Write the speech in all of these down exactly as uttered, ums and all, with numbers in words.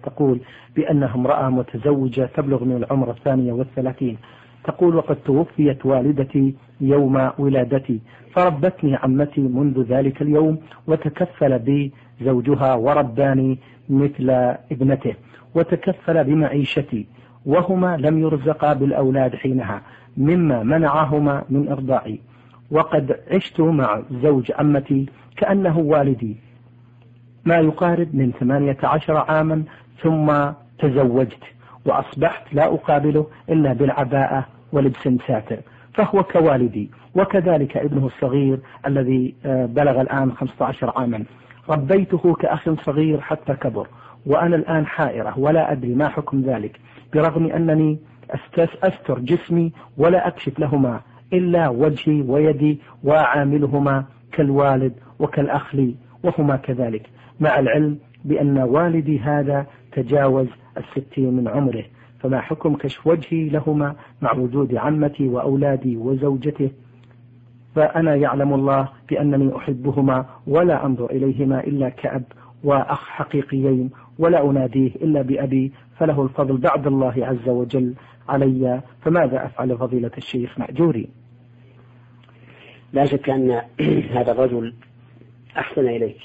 تقول بأنها امرأة متزوجة تبلغ من العمر الثانية والثلاثين. تقول: وقد توفيت والدتي يوم ولادتي، فربتني عمتي منذ ذلك اليوم، وتكفل بي زوجها ورباني مثل ابنته، وتكفل بمعيشتي، وهما لم يرزقا بالأولاد حينها مما منعهما من إرضاعي، وقد عشت مع زوج عمتي كأنه والدي ما يقارب من ثمانية عشر عاما، ثم تزوجت وأصبحت لا أقابله إلا بالعباءة ولبس ساتر، فهو كوالدي. وكذلك ابنه الصغير الذي بلغ الآن خمسة عشر عاما، ربيته كأخ صغير حتى كبر، وأنا الآن حائرة ولا أدري ما حكم ذلك، برغم أنني أستر جسمي ولا أكشف لهما إلا وجهي ويدي، وأعاملهما كالوالد وكالأخ لي، وهما كذلك، مع العلم بأن والدي هذا تجاوز الستين من عمره. فما حكم كشف وجهي لهما مع وجود عمتي وأولادي وزوجته؟ فأنا يعلم الله بأنني أحبهما ولا أنظر إليهما إلا كأب وأخ حقيقيين، ولا أناديه إلا بأبي، فله الفضل بعد الله عز وجل علي. فماذا أفعل فضيلة الشيخ مأجوري؟ لا شك أن هذا الرجل أحسن إليك،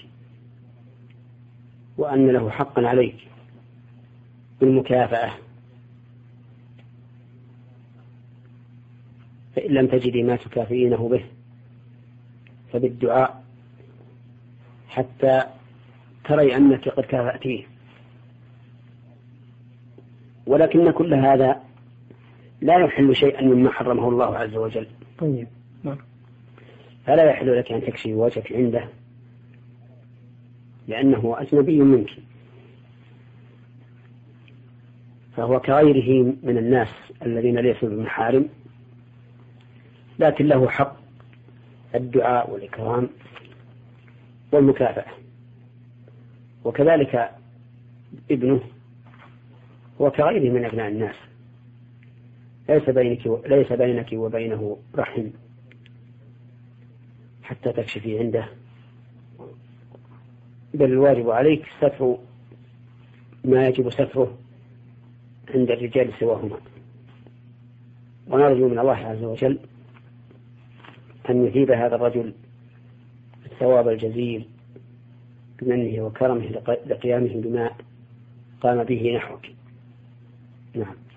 وأن له حقا عليك بالمكافأة، فإن لم تجدي ما تكافئينه به فبالدعاء حتى تري أنك قد كافأتيه. ولكن كل هذا لا يحل شيئا مما حرمه الله عز وجل. طيب. فلا يحل لك أن تكشف وجهك عنده، لأنه أجنبي منك، فهو كغيره من الناس الذين ليسوا بمحارم، لكن له حق الدعاء والإكرام والمكافأة. وكذلك ابنه هو كغيره من أبناء الناس، ليس بينك ليس بينك وبينه رحم حتى تكشفي عنده، بل الواجب عليك ستر ما يجب ستره عند الرجال سواهما. ونرجو من الله عز وجل أن يثيب هذا الرجل الثواب الجزيل بمنه وكرمه لقيامه بما قام به نحوك. نعم.